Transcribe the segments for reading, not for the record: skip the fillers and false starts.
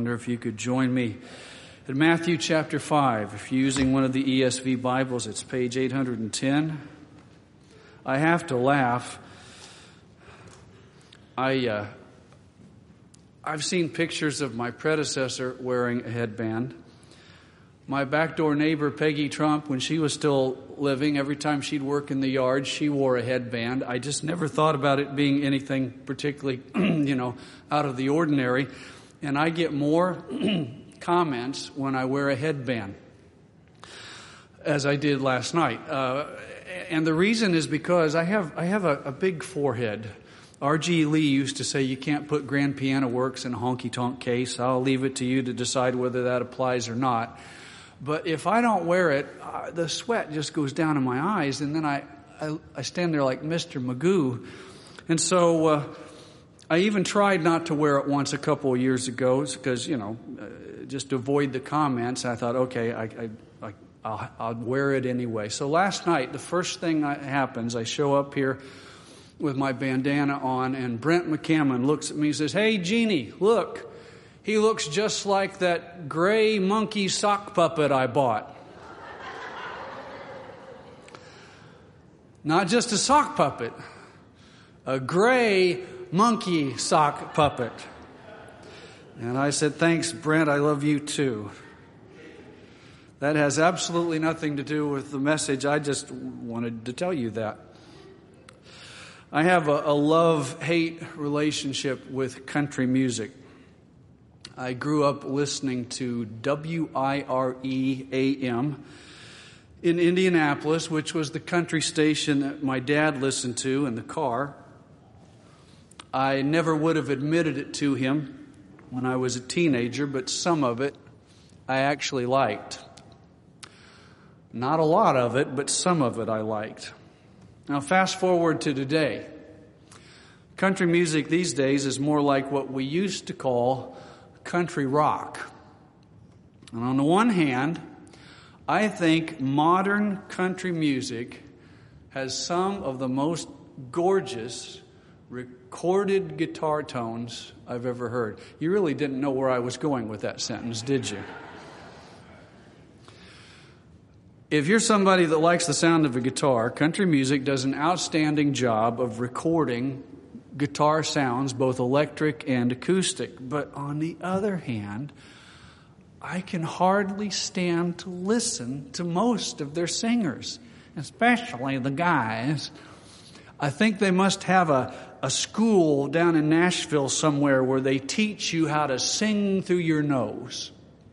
wonder if you could join me in Matthew chapter 5. If you're using one of the ESV Bibles, it's page 810. I have to laugh. I've seen pictures of my predecessor wearing a headband. My backdoor neighbor, Peggy Trump, when she was still living, every time she'd work in the yard, she wore a headband. I just never thought about it being anything particularly, out of the ordinary. And I get more comments when I wear a headband, as I did last night. And the reason is because I have a big forehead. R.G. Lee used to say you can't put Grand Piano Works in a honky-tonk case. I'll leave it to you to decide whether that applies or not. But if I don't wear it, the sweat just goes down in my eyes, and then I stand there like Mr. Magoo. And so I even tried not to wear it once a couple of years ago because, just to avoid the comments. I thought, okay, I'll wear it anyway. So last night, the first thing that happens, I show up here with my bandana on, and Brent McCammon looks at me and says, "Hey, Jeannie, look. He looks just like that gray monkey sock puppet I bought." Not just a sock puppet, a gray monkey sock puppet. And I said, "Thanks, Brent, I love you too." That has absolutely nothing to do with the message. I just wanted to tell you that. I have a love-hate relationship with country music. I grew up listening to WIRE-AM in Indianapolis, which was the country station that my dad listened to in the car. I never would have admitted it to him when I was a teenager, but some of it I actually liked. Not a lot of it, but some of it I liked. Now fast forward to today. Country music these days is more like what we used to call country rock. And on the one hand, I think modern country music has some of the most gorgeous recorded guitar tones I've ever heard. You really didn't know where I was going with that sentence, did you? If you're somebody that likes the sound of a guitar, country music does an outstanding job of recording guitar sounds, both electric and acoustic. But on the other hand, I can hardly stand to listen to most of their singers, especially the guys. I think they must have a school down in Nashville somewhere where they teach you how to sing through your nose.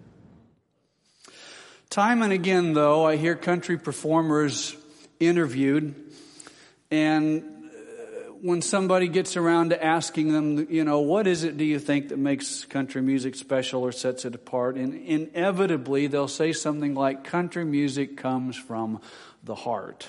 Time and again, though, I hear country performers interviewed, and when somebody gets around to asking them, what is it do you think that makes country music special or sets it apart? And inevitably, they'll say something like, country music comes from the heart.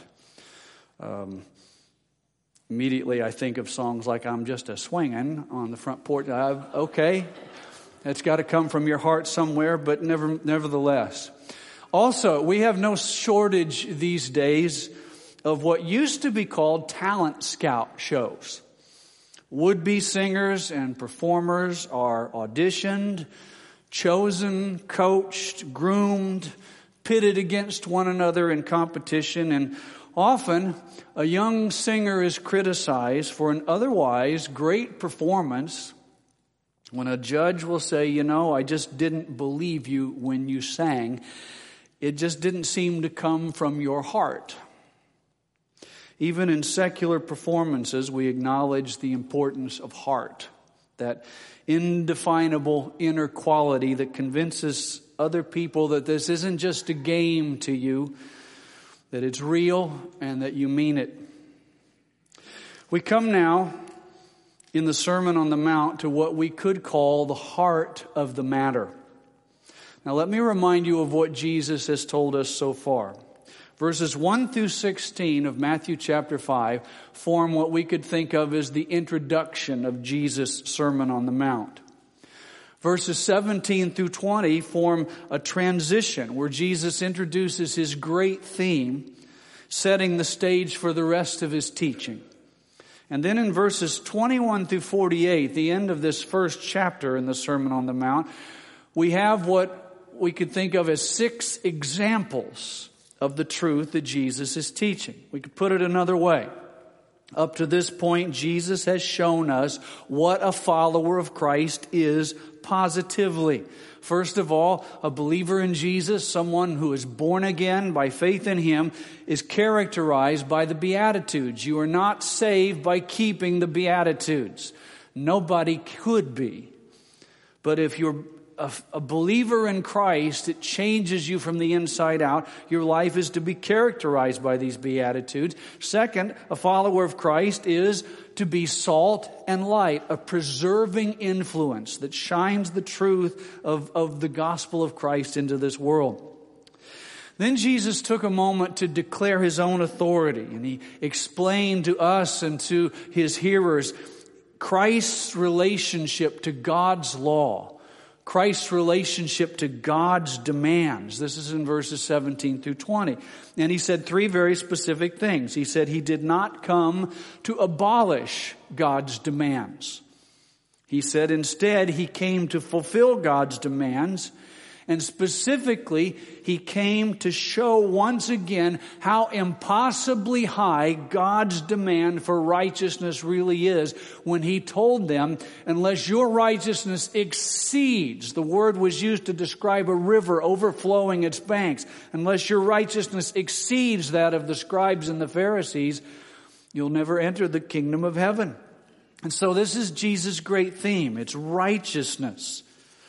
Immediately, I think of songs like I'm Just a Swingin' on the front porch. Okay, it's got to come from your heart somewhere, but nevertheless. Also, we have no shortage these days of what used to be called talent scout shows. Would-be singers and performers are auditioned, chosen, coached, groomed, pitted against one another in competition, and often a young singer is criticized for an otherwise great performance when a judge will say, I just didn't believe you when you sang. It just didn't seem to come from your heart. Even in secular performances, we acknowledge the importance of heart, that indefinable inner quality that convinces other people that this isn't just a game to you, that it's real and that you mean it. We come now in the Sermon on the Mount to what we could call the heart of the matter. Now let me remind you of what Jesus has told us so far. Verses 1 through 16 of Matthew chapter 5 form what we could think of as the introduction of Jesus' Sermon on the Mount. Verses 17 through 20 form a transition where Jesus introduces his great theme, setting the stage for the rest of his teaching. And then in verses 21 through 48, the end of this first chapter in the Sermon on the Mount, we have what we could think of as 6 examples of the truth that Jesus is teaching. We could put it another way. Up to this point, Jesus has shown us what a follower of Christ is positively. First of all, a believer in Jesus, someone who is born again by faith in Him, is characterized by the Beatitudes. You are not saved by keeping the Beatitudes. Nobody could be. But if you're a believer in Christ, it changes you from the inside out. Your life is to be characterized by these Beatitudes. Second, a follower of Christ is to be salt and light, a preserving influence that shines the truth of the gospel of Christ into this world. Then Jesus took a moment to declare His own authority, and He explained to us and to His hearers Christ's relationship to God's law, Christ's relationship to God's demands. This is in verses 17 through 20. And He said 3 very specific things. He said He did not come to abolish God's demands. He said instead He came to fulfill God's demands. And specifically, He came to show once again how impossibly high God's demand for righteousness really is when He told them, unless your righteousness exceeds, the word was used to describe a river overflowing its banks, unless your righteousness exceeds that of the scribes and the Pharisees, you'll never enter the kingdom of heaven. And so this is Jesus' great theme. It's righteousness.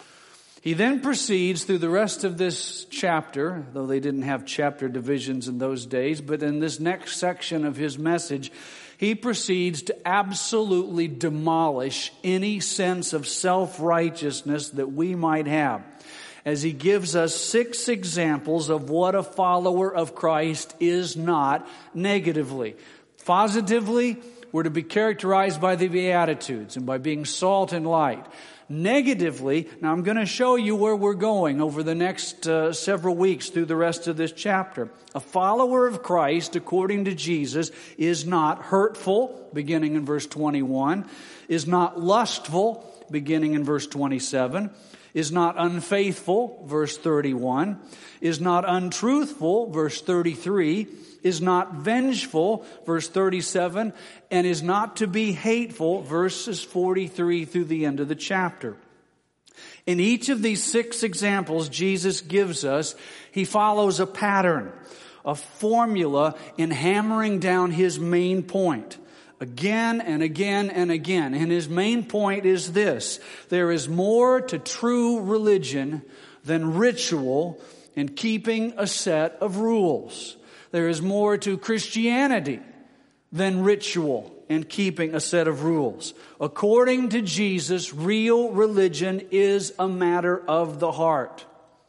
He then proceeds through the rest of this chapter, though they didn't have chapter divisions in those days, but in this next section of His message, He proceeds to absolutely demolish any sense of self-righteousness that we might have, as He gives us 6 examples of what a follower of Christ is not negatively. Positively, we're to be characterized by the Beatitudes and by being salt and light. Negatively, now I'm going to show you where we're going over the next several weeks through the rest of this chapter. A follower of Christ, according to Jesus, is not hurtful, beginning in verse 21, is not lustful, beginning in verse 27, is not unfaithful, verse 31, is not untruthful, verse 33, is not vengeful, verse 37, and is not to be hateful, verses 43 through the end of the chapter. In each of these 6 examples Jesus gives us, He follows a pattern, a formula in hammering down His main point. Again and again and again. And His main point is this: there is more to true religion than ritual and keeping a set of rules. There is more to Christianity than ritual and keeping a set of rules. According to Jesus, real religion is a matter of the heart.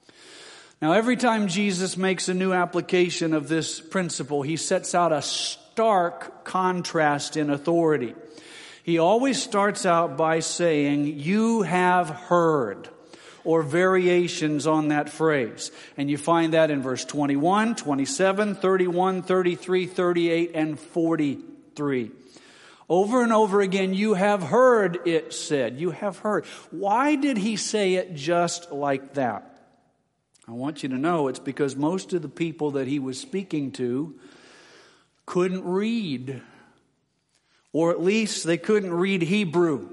Now, every time Jesus makes a new application of this principle, He sets out a stark contrast in authority. He always starts out by saying, "You have heard," or variations on that phrase. And you find that in verse 21, 27, 31, 33, 38, and 43. Over and over again, "You have heard it said." You have heard. Why did He say it just like that? I want you to know it's because most of the people that He was speaking to couldn't read. Or at least they couldn't read Hebrew.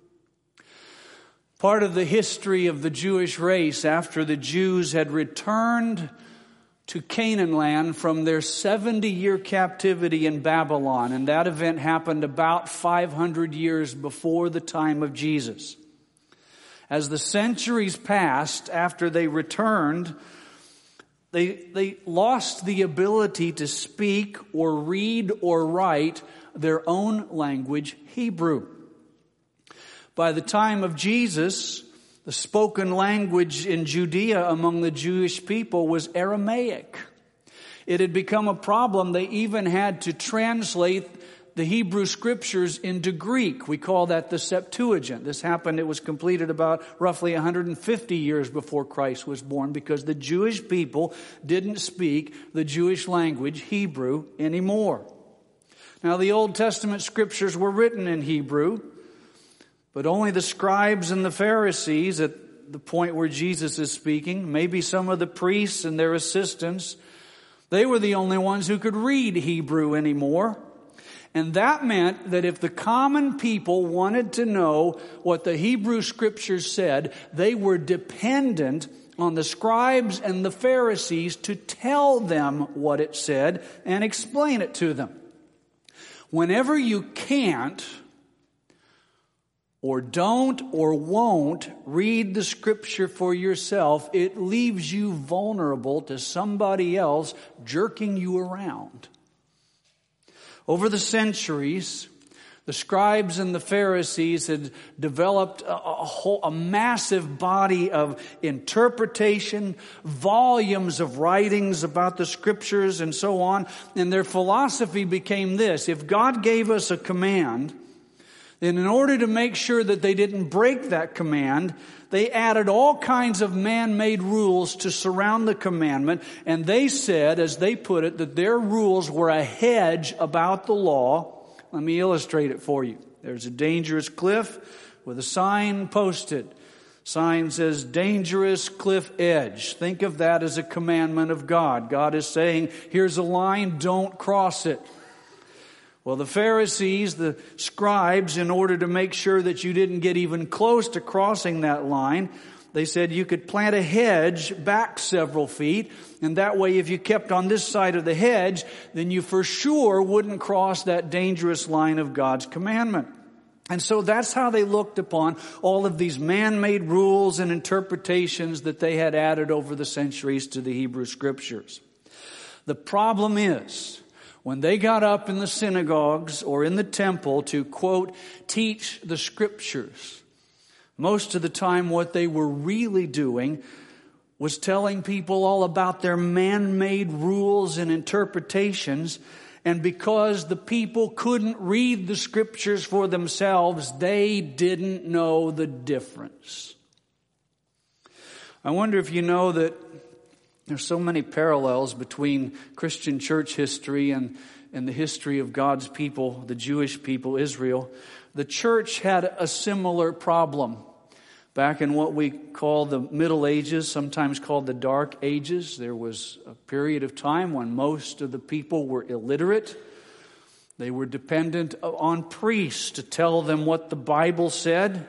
Part of the history of the Jewish race after the Jews had returned to Canaan land from their 70-year captivity in Babylon. And that event happened about 500 years before the time of Jesus. As the centuries passed after they returned, they lost the ability to speak or read or write their own language, Hebrew. By the time of Jesus, the spoken language in Judea among the Jewish people was Aramaic. It had become a problem. They even had to translate the Hebrew scriptures into Greek. We call that the Septuagint. This happened, it was completed about roughly 150 years before Christ was born, because the Jewish people didn't speak the Jewish language, Hebrew, anymore. Now, the Old Testament scriptures were written in Hebrew, but only the scribes and the Pharisees at the point where Jesus is speaking. Maybe some of the priests and their assistants, they were the only ones who could read Hebrew anymore. And that meant that if the common people wanted to know what the Hebrew Scriptures said, they were dependent on the scribes and the Pharisees to tell them what it said and explain it to them. Whenever you can't, or don't, or won't read the Scripture for yourself, it leaves you vulnerable to somebody else jerking you around. Over the centuries, the scribes and the Pharisees had developed a massive body of interpretation, volumes of writings about the Scriptures and so on. And their philosophy became this: if God gave us a command, then in order to make sure that they didn't break that command, they added all kinds of man-made rules to surround the commandment. And they said, as they put it, that their rules were a hedge about the law. Let me illustrate it for you. There's a dangerous cliff with a sign posted. Sign says, dangerous cliff edge. Think of that as a commandment of God. God is saying, here's a line, don't cross it. Well, the Pharisees, the scribes, in order to make sure that you didn't get even close to crossing that line, they said you could plant a hedge back several feet, and that way if you kept on this side of the hedge, then you for sure wouldn't cross that dangerous line of God's commandment. And so that's how they looked upon all of these man-made rules and interpretations that they had added over the centuries to the Hebrew Scriptures. The problem is, when they got up in the synagogues or in the temple to, quote, teach the Scriptures, most of the time what they were really doing was telling people all about their man-made rules and interpretations. And because the people couldn't read the Scriptures for themselves, they didn't know the difference. I wonder if you know that there's so many parallels between Christian church history and the history of God's people, the Jewish people, Israel. The church had a similar problem back in what we call the Middle Ages, sometimes called the Dark Ages. There was a period of time when most of the people were illiterate. They were dependent on priests to tell them what the Bible said.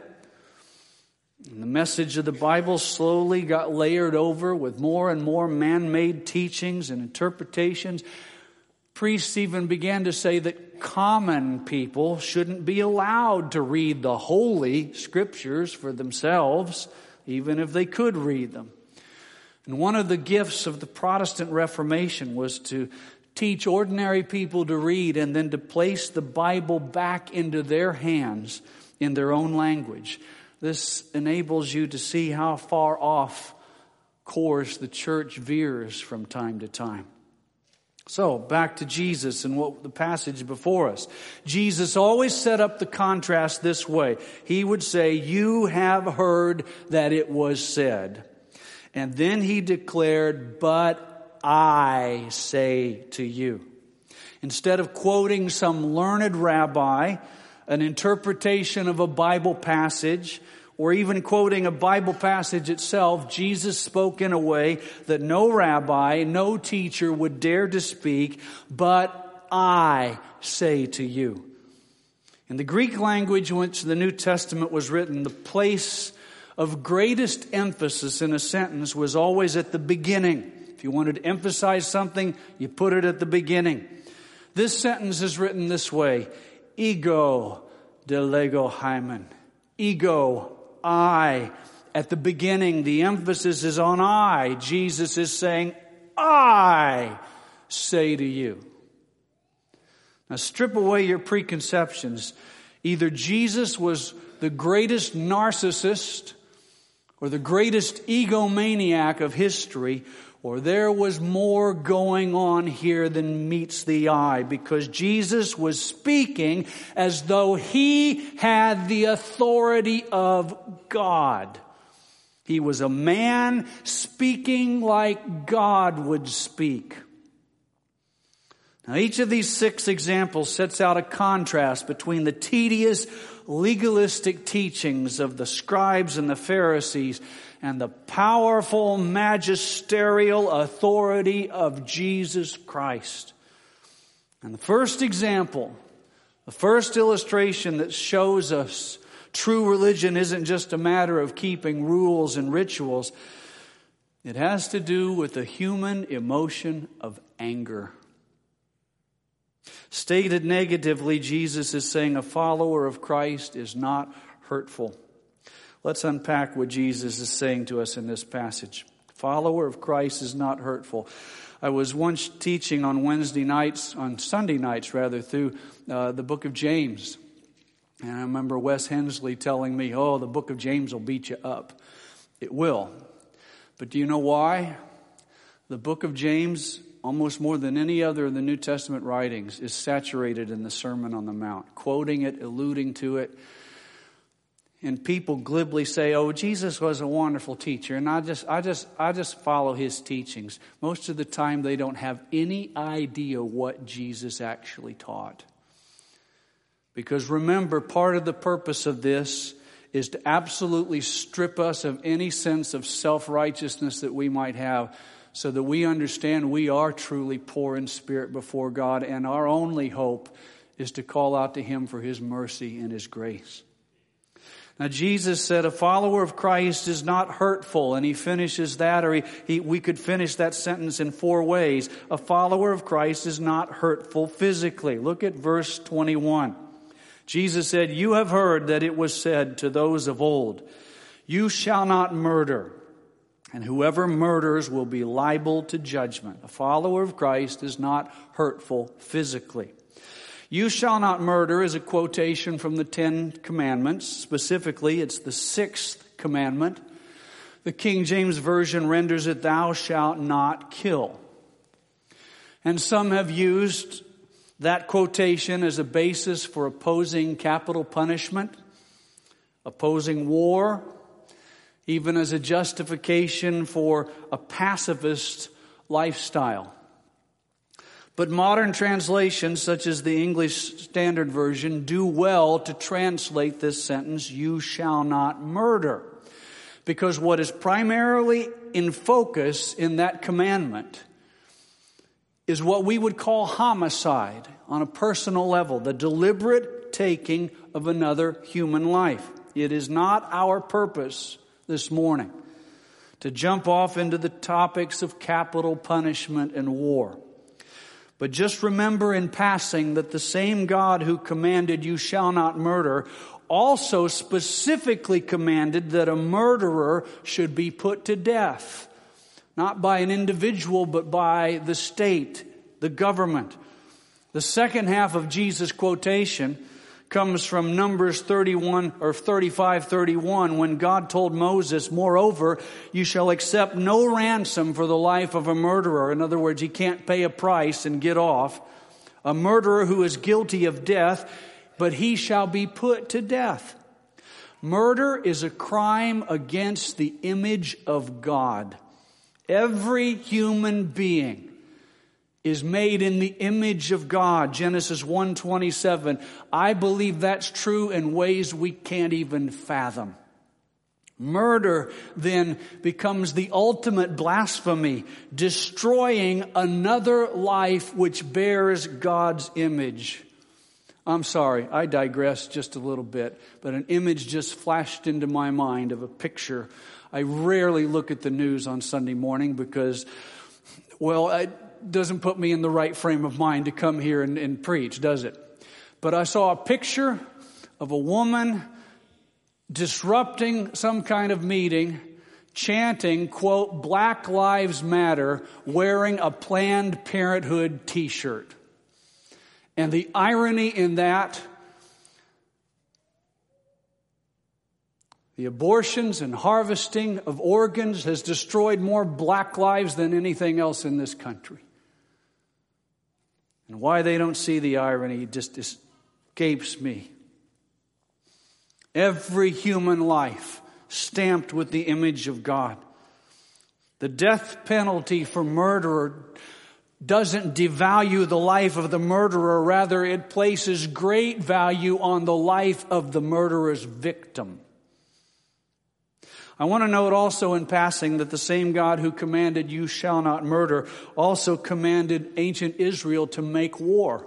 And the message of the Bible slowly got layered over with more and more man-made teachings and interpretations. Priests even began to say that common people shouldn't be allowed to read the Holy Scriptures for themselves, even if they could read them. And one of the gifts of the Protestant Reformation was to teach ordinary people to read and then to place the Bible back into their hands in their own language. This enables you to see how far off course the church veers from time to time. So, back to Jesus and what the passage before us. Jesus always set up the contrast this way. He would say, you have heard that it was said. And then he declared, but I say to you. Instead of quoting some learned rabbi, an interpretation of a Bible passage, or even quoting a Bible passage itself, Jesus spoke in a way that no rabbi, no teacher would dare to speak, but I say to you. In the Greek language in which the New Testament was written, the place of greatest emphasis in a sentence was always at the beginning. If you wanted to emphasize something, you put it at the beginning. This sentence is written this way: ego delego hymen. Ego, I. At the beginning, the emphasis is on I. Jesus is saying, I say to you. Now strip away your preconceptions. Either Jesus was the greatest narcissist or the greatest egomaniac of history, or there was more going on here than meets the eye, because Jesus was speaking as though he had the authority of God. He was a man speaking like God would speak. Now, each of these 6 examples sets out a contrast between the tedious, legalistic teachings of the scribes and the Pharisees and the powerful magisterial authority of Jesus Christ. And the first example, the first illustration that shows us true religion isn't just a matter of keeping rules and rituals. It has to do with the human emotion of anger. Stated negatively, Jesus is saying a follower of Christ is not hurtful. Let's unpack what Jesus is saying to us in this passage. Follower of Christ is not hurtful. I was once teaching on Sunday nights through the book of James. And I remember Wes Hensley telling me, the book of James will beat you up. It will. But do you know why? The book of James, almost more than any other of the New Testament writings, is saturated in the Sermon on the Mount, quoting it, alluding to it. And people glibly say, Jesus was a wonderful teacher, and I just follow his teachings. Most of the time they don't have any idea what Jesus actually taught. Because remember, part of the purpose of this is to absolutely strip us of any sense of self-righteousness that we might have, so that we understand we are truly poor in spirit before God, and our only hope is to call out to him for his mercy and his grace. Now, Jesus said a follower of Christ is not hurtful, and he finishes that, or we could finish that sentence in 4 ways. A follower of Christ is not hurtful physically. Look at verse 21. Jesus said, "You have heard that it was said to those of old, 'You shall not murder, and whoever murders will be liable to judgment.'" A follower of Christ is not hurtful physically. "You shall not murder" is a quotation from the 10 Commandments. Specifically, it's the 6th commandment. The King James Version renders it, "Thou shalt not kill." And some have used that quotation as a basis for opposing capital punishment, opposing war, even as a justification for a pacifist lifestyle. But modern translations, such as the English Standard Version, do well to translate this sentence, "You shall not murder." Because what is primarily in focus in that commandment is what we would call homicide on a personal level, the deliberate taking of another human life. It is not our purpose this morning to jump off into the topics of capital punishment and war. But just remember in passing that the same God who commanded "you shall not murder" also specifically commanded that a murderer should be put to death. Not by an individual, but by the state, the government. The second half of Jesus' quotation comes from Numbers 35:31, when God told Moses, "Moreover, you shall accept no ransom for the life of a murderer." In other words, he can't pay a price and get off. "A murderer who is guilty of death, but he shall be put to death." Murder is a crime against the image of God. Every human being is made in the image of God. Genesis 1:27. I believe that's true in ways we can't even fathom. Murder then becomes the ultimate blasphemy, destroying another life which bears God's image. I'm sorry, I digress just a little bit, but an image just flashed into my mind of a picture. I rarely look at the news on Sunday morning because, it doesn't put me in the right frame of mind to come here and preach, does it? But I saw a picture of a woman disrupting some kind of meeting, chanting, quote, "Black Lives Matter," wearing a Planned Parenthood t-shirt. And the irony in that, the abortions and harvesting of organs has destroyed more black lives than anything else in this country. And why they don't see the irony just escapes me. Every human life stamped with the image of God. The death penalty for murder doesn't devalue the life of the murderer. Rather, it places great value on the life of the murderer's victim. I want to note also in passing that the same God who commanded "you shall not murder" also commanded ancient Israel to make war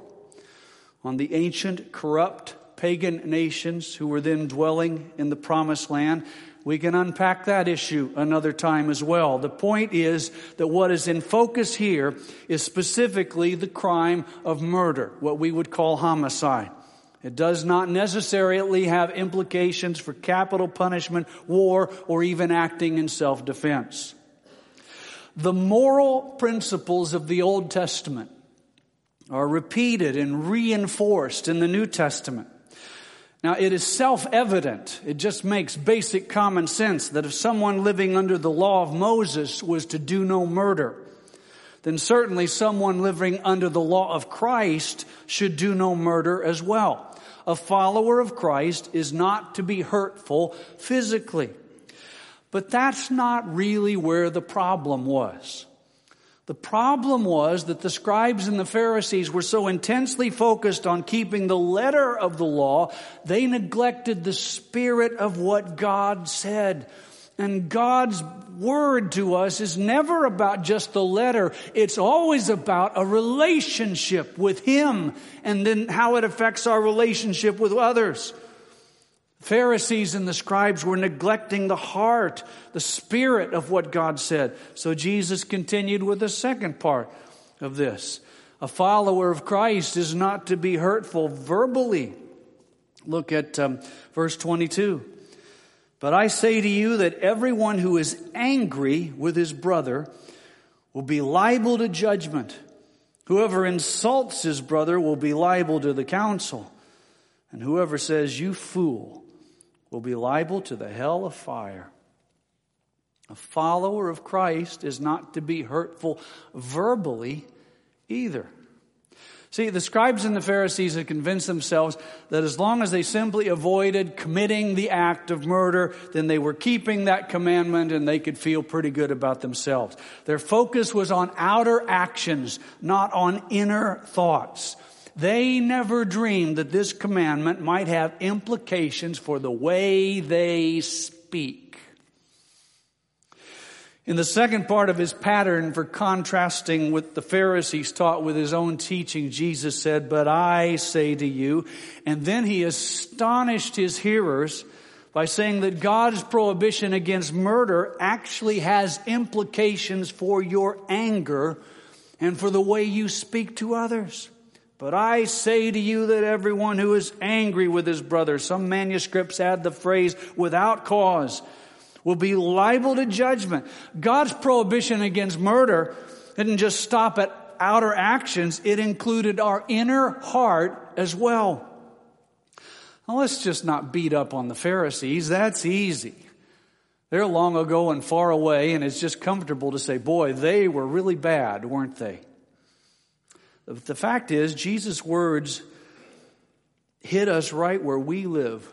on the ancient, corrupt, pagan nations who were then dwelling in the promised land. We can unpack that issue another time as well. The point is that what is in focus here is specifically the crime of murder, what we would call homicide. It does not necessarily have implications for capital punishment, war, or even acting in self-defense. The moral principles of the Old Testament are repeated and reinforced in the New Testament. Now, it is self-evident, it just makes basic common sense that if someone living under the law of Moses was to do no murder, then certainly someone living under the law of Christ should do no murder as well. A follower of Christ is not to be hurtful physically. But that's not really where the problem was. The problem was that the scribes and the Pharisees were so intensely focused on keeping the letter of the law, they neglected the spirit of what God said. And God's word to us is never about just the letter. It's always about a relationship with Him and then how it affects our relationship with others. Pharisees and the scribes were neglecting the heart, the spirit of what God said. So Jesus continued with the second part of this. A follower of Christ is not to be hurtful verbally. Look at verse 22. But I say to you that everyone who is angry with his brother will be liable to judgment. Whoever insults his brother will be liable to the council. And whoever says, "You fool," will be liable to the hell of fire. A follower of Christ is not to be hurtful verbally either. See, the scribes and the Pharisees had convinced themselves that as long as they simply avoided committing the act of murder, then they were keeping that commandment and they could feel pretty good about themselves. Their focus was on outer actions, not on inner thoughts. They never dreamed that this commandment might have implications for the way they speak. In the second part of his pattern for contrasting what the Pharisees taught with his own teaching, Jesus said, "But I say to you," and then he astonished his hearers by saying that God's prohibition against murder actually has implications for your anger and for the way you speak to others. But I say to you that everyone who is angry with his brother, some manuscripts add the phrase "without cause," will be liable to judgment. God's prohibition against murder didn't just stop at outer actions. It included our inner heart as well. Now, let's just not beat up on the Pharisees. That's easy. They're long ago and far away, and it's just comfortable to say, boy, they were really bad, weren't they? But the fact is, Jesus' words hit us right where we live.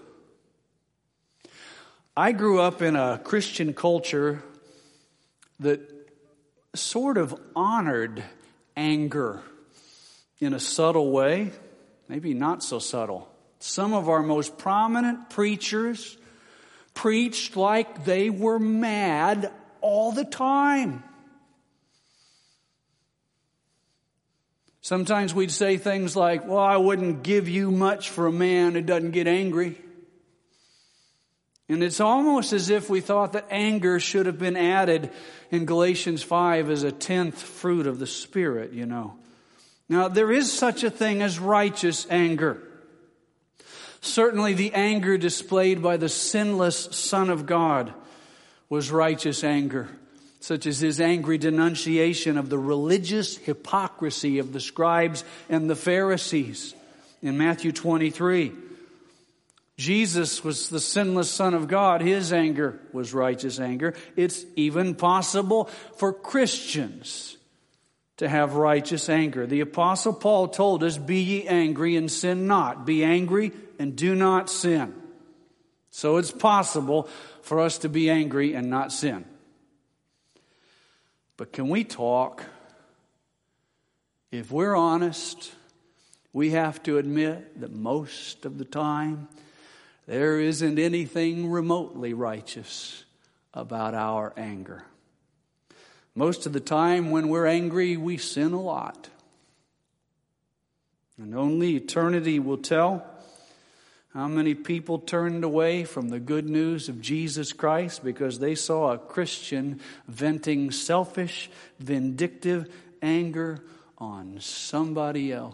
I grew up in a Christian culture that sort of honored anger in a subtle way, maybe not so subtle. Some of our most prominent preachers preached like they were mad all the time. Sometimes we'd say things like, "Well, I wouldn't give you much for a man who doesn't get angry." And it's almost as if we thought that anger should have been added in Galatians 5 as a 10th fruit of the Spirit, you know. Now, there is such a thing as righteous anger. Certainly the anger displayed by the sinless Son of God was righteous anger, such as his angry denunciation of the religious hypocrisy of the scribes and the Pharisees in Matthew 23. Jesus was the sinless Son of God. His anger was righteous anger. It's even possible for Christians to have righteous anger. The Apostle Paul told us, "Be ye angry and sin not. Be angry and do not sin." So it's possible for us to be angry and not sin. But can we talk If we're honest, we have to admit that most of the time there isn't anything remotely righteous about our anger. Most of the time when we're angry, we sin a lot. And only eternity will tell how many people turned away from the good news of Jesus Christ because they saw a Christian venting selfish, vindictive anger on somebody else.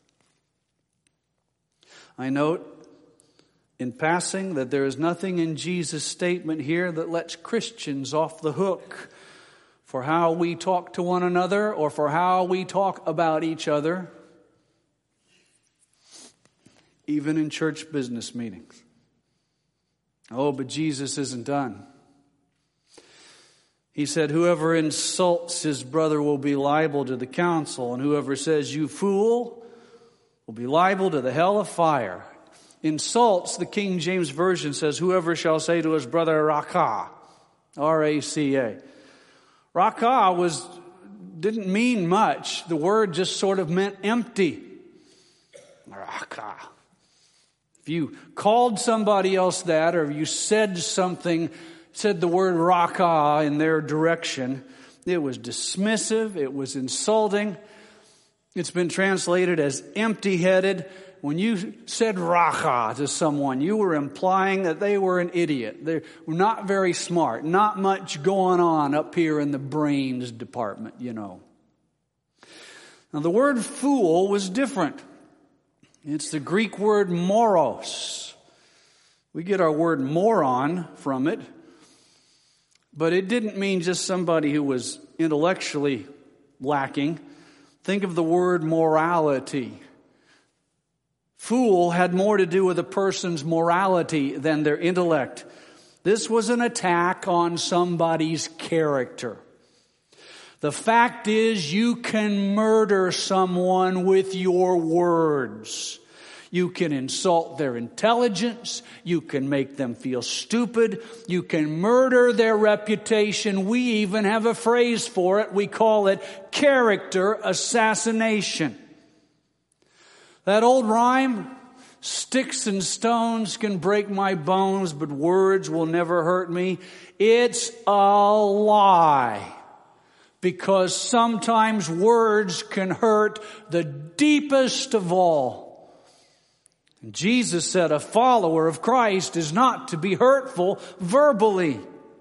I note in passing that there is nothing in Jesus' statement here that lets Christians off the hook for how we talk to one another or for how we talk about each other, even in church business meetings. Oh, but Jesus isn't done. He said, whoever insults his brother will be liable to the council, and whoever says, you fool, will be liable to the hell of fire. Insults, the King James Version says, whoever shall say to his brother, Raka, R-A-C-A. Raka didn't mean much. The word just sort of meant empty. Raka. If you called somebody else that, or you said the word Raka in their direction, it was dismissive, it was insulting. It's been translated as empty-headed. When you said Raka to someone, you were implying that they were an idiot. They were not very smart, not much going on up here in the brains department, you know. Now the word fool was different. It's the Greek word moros. We get our word moron from it. But it didn't mean just somebody who was intellectually lacking. Think of the word morality. Fool had more to do with a person's morality than their intellect. This was an attack on somebody's character. The fact is, you can murder someone with your words. You can insult their intelligence. You can make them feel stupid. You can murder their reputation. We even have a phrase for it. We call it character assassination. That old rhyme, sticks and stones can break my bones, but words will never hurt me. It's a lie. Because sometimes words can hurt the deepest of all. And Jesus said a follower of Christ is not to be hurtful verbally.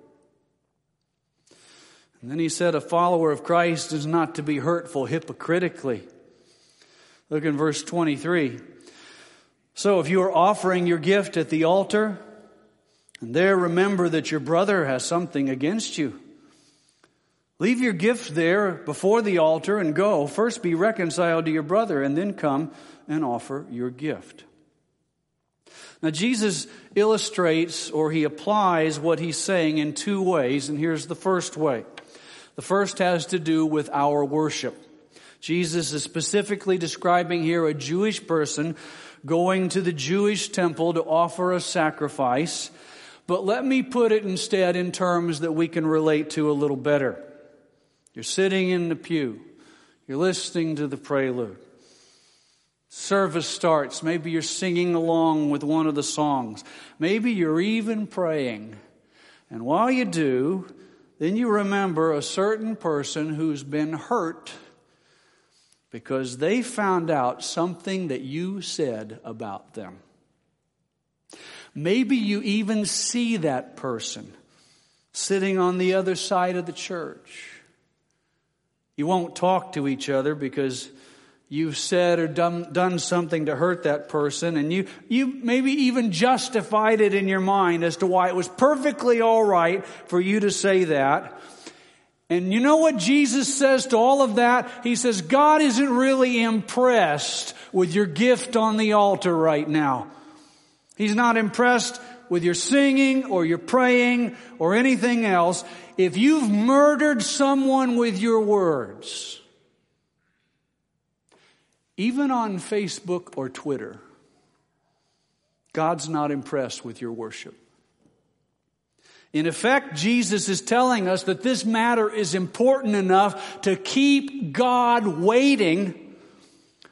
And then he said a follower of Christ is not to be hurtful hypocritically. Look in verse 23. So if you are offering your gift at the altar, and there remember that your brother has something against you, leave your gift there before the altar and go. First be reconciled to your brother and then come and offer your gift. Now Jesus illustrates, or he applies what he's saying in two ways, and here's the first way. The first has to do with our worship. Jesus is specifically describing here a Jewish person going to the Jewish temple to offer a sacrifice. But let me put it instead in terms that we can relate to a little better. You're sitting in the pew. You're listening to the prelude. Service starts. Maybe you're singing along with one of the songs. Maybe you're even praying. And while you do, then you remember a certain person who's been hurt because they found out something that you said about them. Maybe you even see that person sitting on the other side of the church. You won't talk to each other because you've said or done something to hurt that person, and you maybe even justified it in your mind as to why it was perfectly all right for you to say that. And you know what Jesus says to all of that? He says, God isn't really impressed with your gift on the altar right now. He's not impressed with your singing or your praying or anything else. If you've murdered someone with your words, even on Facebook or Twitter, God's not impressed with your worship. In effect, Jesus is telling us that this matter is important enough to keep God waiting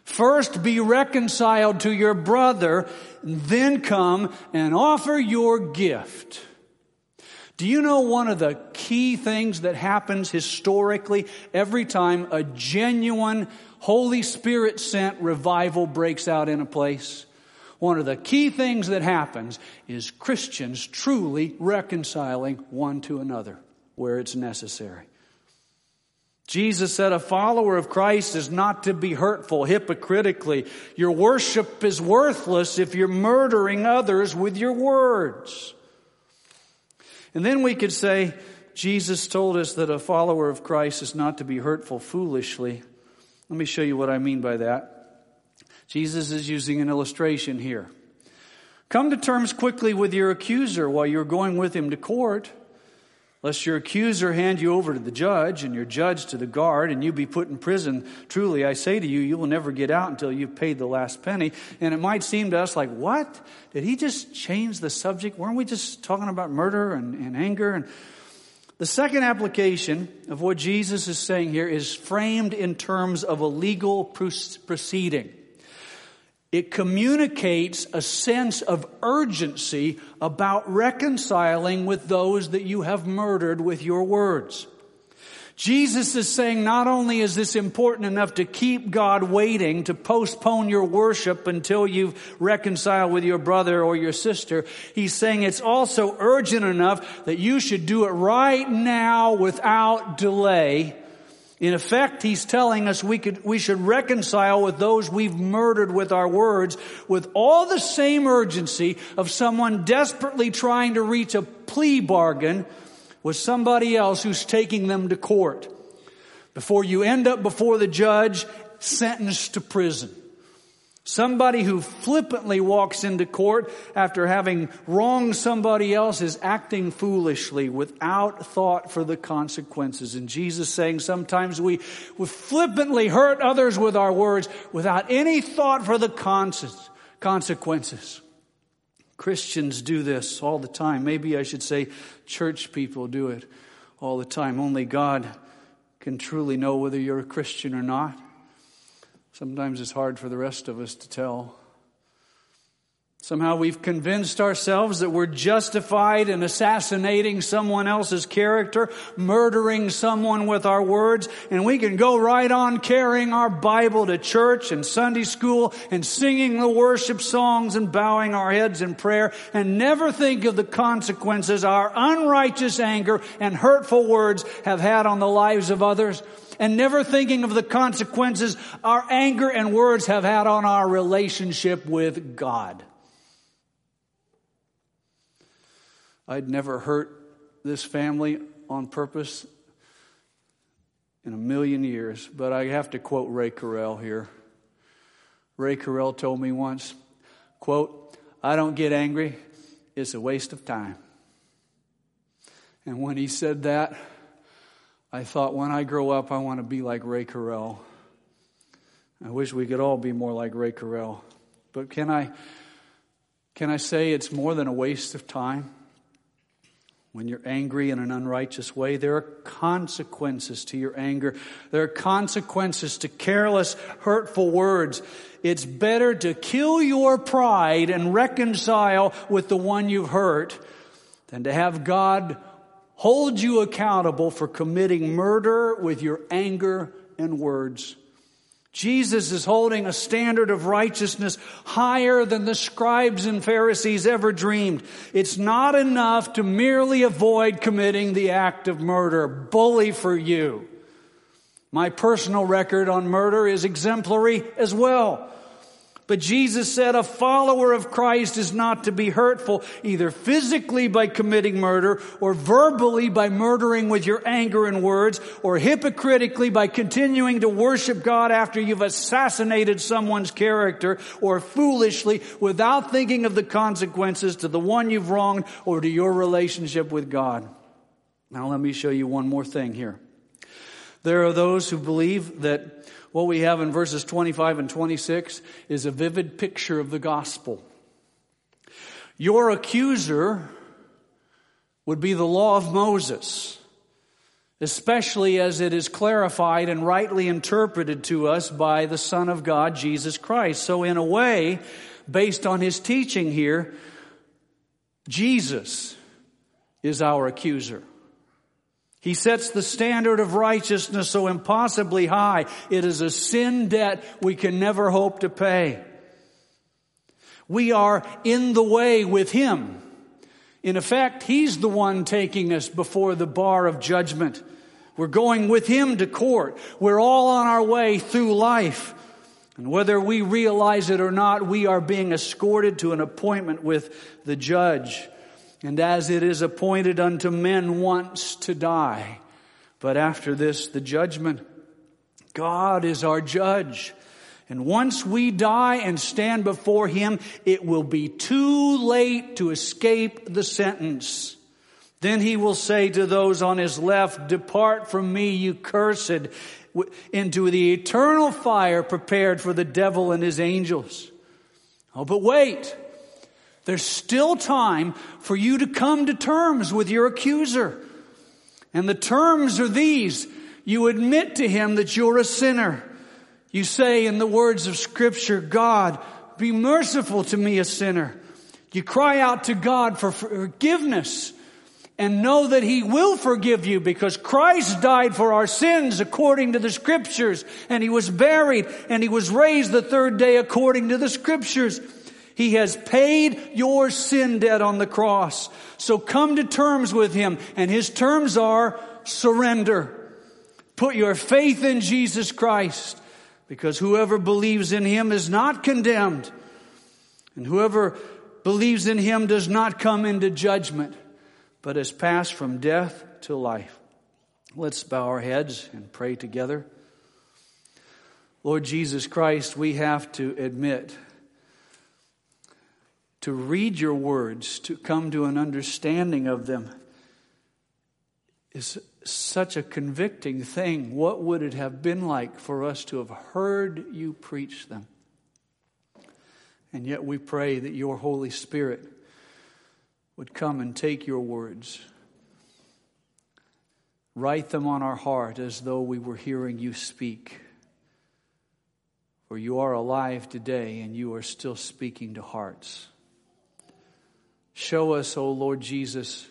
First be reconciled to your brother, then come and offer your gift. Do you know one of the key things that happens historically every time a genuine Holy Spirit sent revival breaks out in a place? One of the key things that happens is Christians truly reconciling one to another where it's necessary. Jesus said a follower of Christ is not to be hurtful hypocritically. Your worship is worthless if you're murdering others with your words. And then we could say Jesus told us that a follower of Christ is not to be hurtful foolishly. Let me show you what I mean by that. Jesus is using an illustration here. Come to terms quickly with your accuser while you're going with him to court, lest your accuser hand you over to the judge and your judge to the guard and you be put in prison. Truly, I say to you, you will never get out until you've paid the last penny. And it might seem to us like, what? Did he just change the subject? Weren't we just talking about murder and anger? And the second application of what Jesus is saying here is framed in terms of a legal proceeding. It communicates a sense of urgency about reconciling with those that you have murdered with your words. Jesus is saying not only is this important enough to keep God waiting, to postpone your worship until you've reconciled with your brother or your sister, he's saying it's also urgent enough that you should do it right now without delay. In effect, he's telling us we should reconcile with those we've murdered with our words with all the same urgency of someone desperately trying to reach a plea bargain with somebody else who's taking them to court before you end up before the judge sentenced to prison. Somebody who flippantly walks into court after having wronged somebody else is acting foolishly without thought for the consequences. And Jesus saying sometimes we flippantly hurt others with our words without any thought for the consequences. Christians do this all the time. Maybe I should say church people do it all the time. Only God can truly know whether you're a Christian or not. Sometimes it's hard for the rest of us to tell. Somehow we've convinced ourselves that we're justified in assassinating someone else's character, murdering someone with our words, and we can go right on carrying our Bible to church and Sunday school and singing the worship songs and bowing our heads in prayer and never think of the consequences our unrighteous anger and hurtful words have had on the lives of others, and never thinking of the consequences our anger and words have had on our relationship with God. I'd never hurt this family on purpose in a million years, but I have to quote Ray Carell here. Ray Carell told me once, quote, "I don't get angry. It's a waste of time." And when he said that, I thought, when I grow up, I want to be like Ray Carell. I wish we could all be more like Ray Carell. But can I say it's more than a waste of time? When you're angry in an unrighteous way, there are consequences to your anger. There are consequences to careless, hurtful words. It's better to kill your pride and reconcile with the one you've hurt than to have God hold you accountable for committing murder with your anger and words. Jesus is holding a standard of righteousness higher than the scribes and Pharisees ever dreamed. It's not enough to merely avoid committing the act of murder. Bully for you. My personal record on murder is exemplary as well. But Jesus said a follower of Christ is not to be hurtful, either physically by committing murder, or verbally by murdering with your anger and words, or hypocritically by continuing to worship God after you've assassinated someone's character, or foolishly without thinking of the consequences to the one you've wronged or to your relationship with God. Now let me show you one more thing here. There are those who believe that what we have in verses 25 and 26 is a vivid picture of the gospel. Your accuser would be the law of Moses. especially as it is clarified and rightly interpreted to us by the Son of God, Jesus Christ. So in a way, based on his teaching here, Jesus is our accuser. He sets the standard of righteousness so impossibly high. It is a sin debt we can never hope to pay. We are in the way with him. In effect, he's the one taking us before the bar of judgment. We're going with him to court. We're all on our way through life. And whether we realize it or not, we are being escorted to an appointment with the judge. And as it is appointed unto men once to die, but after this, the judgment. God is our judge. And once we die and stand before him, it will be too late to escape the sentence. Then he will say to those on his left, "Depart from me, you cursed, into the eternal fire prepared for the devil and his angels." Oh, but wait. There's still time for you to come to terms with your accuser. And the terms are these. You admit to him that you're a sinner. You say in the words of Scripture, "God, be merciful to me, a sinner." You cry out to God for forgiveness and know that he will forgive you because Christ died for our sins according to the Scriptures, and he was buried and he was raised the third day according to the Scriptures. He has paid your sin debt on the cross. So come to terms with him. And his terms are surrender. Put your faith in Jesus Christ. Because whoever believes in him is not condemned. And whoever believes in him does not come into judgment, but has passed from death to life. Let's bow our heads and pray together. Lord Jesus Christ, we have to admit, to read your words, to come to an understanding of them, is such a convicting thing. What would it have been like for us to have heard you preach them? And yet we pray that your Holy Spirit would come and take your words, write them on our heart as though we were hearing you speak. For you are alive today and you are still speaking to hearts. Show us, O Lord Jesus,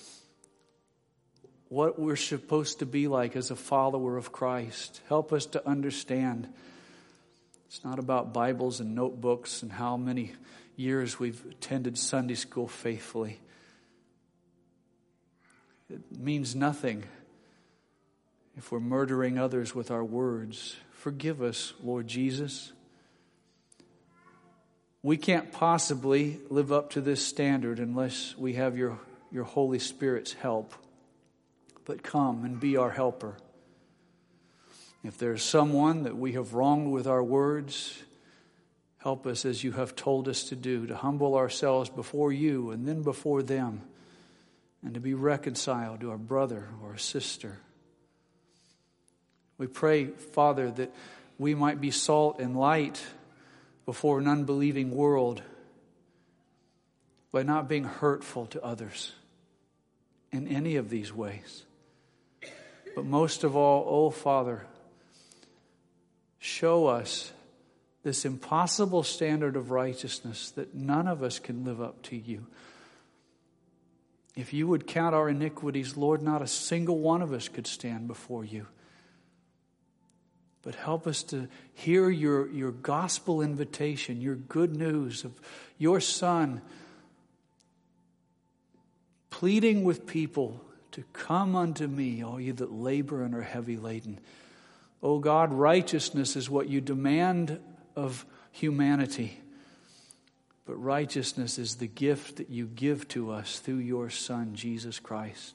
what we're supposed to be like as a follower of Christ. Help us to understand. It's not about Bibles and notebooks and how many years we've attended Sunday school faithfully. It means nothing if we're murdering others with our words. Forgive us, Lord Jesus. We can't possibly live up to this standard unless we have your Holy Spirit's help. But come and be our helper. If there's someone that we have wronged with our words, help us as you have told us to do, to humble ourselves before you and then before them, and to be reconciled to our brother or sister. We pray, Father, that we might be salt and light before an unbelieving world by not being hurtful to others in any of these ways. But most of all, oh Father, show us this impossible standard of righteousness that none of us can live up to you. If you would count our iniquities, Lord, not a single one of us could stand before you. But help us to hear your gospel invitation, your good news of your Son pleading with people to come unto me, all you that labor and are heavy laden. Oh God, righteousness is what you demand of humanity. But righteousness is the gift that you give to us through your Son, Jesus Christ.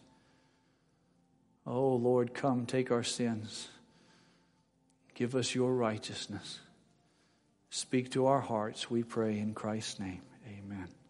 Oh Lord, come, take our sins. Give us your righteousness. Speak to our hearts, we pray in Christ's name. Amen.